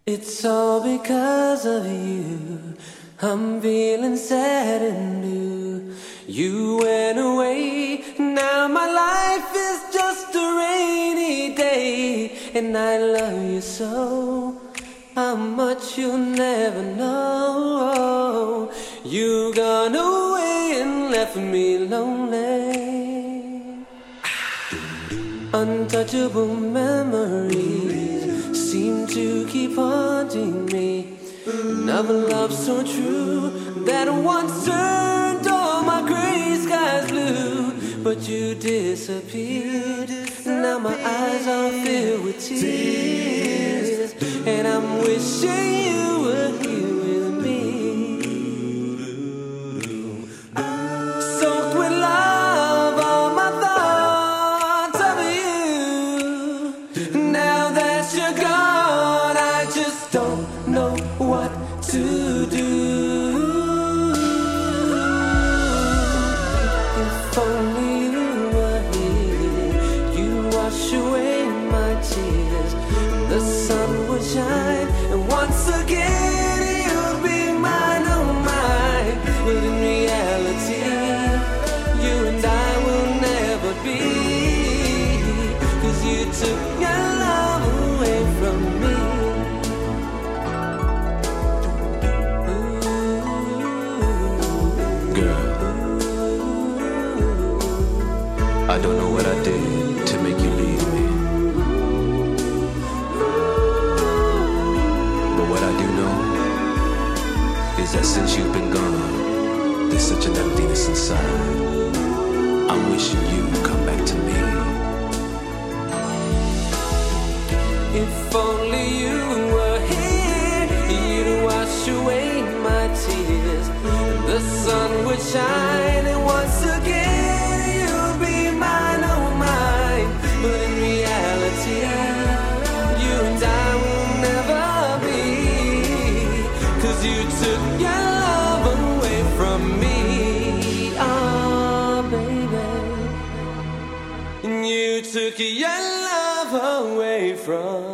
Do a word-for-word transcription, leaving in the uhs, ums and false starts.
It's all because of you. I'm feeling sad and blue. You went away, now my life is just a rainy day. And I love you so, how much you'll never know. You gone away and left me lonely. Untouchable memories seem to keep haunting me. Another love so true that once turned all my gray skies blue. But you disappeared, now my eyes are filled with tears. And I'm wishing you were here with me. Soaked with love, all my thoughts of you. Now that you're gone, I just don't know what to do. If only you were here, you wash away my tears. The sun would shine, and once again you'll be mine, oh mine. But in reality, you and I will never be, 'cause you took your love away from me. I don't know what I did to make you leave me, but what I do know is that since you've been gone, there's such an emptiness inside. I'm wishing you'd come back to me. If only you were here, you'd wash away my tears. The sun would shine, and once again you'll be mine, oh mine. But in reality, you and I will never be, 'cause you took your love away from me. Ah, baby, and you took your love away from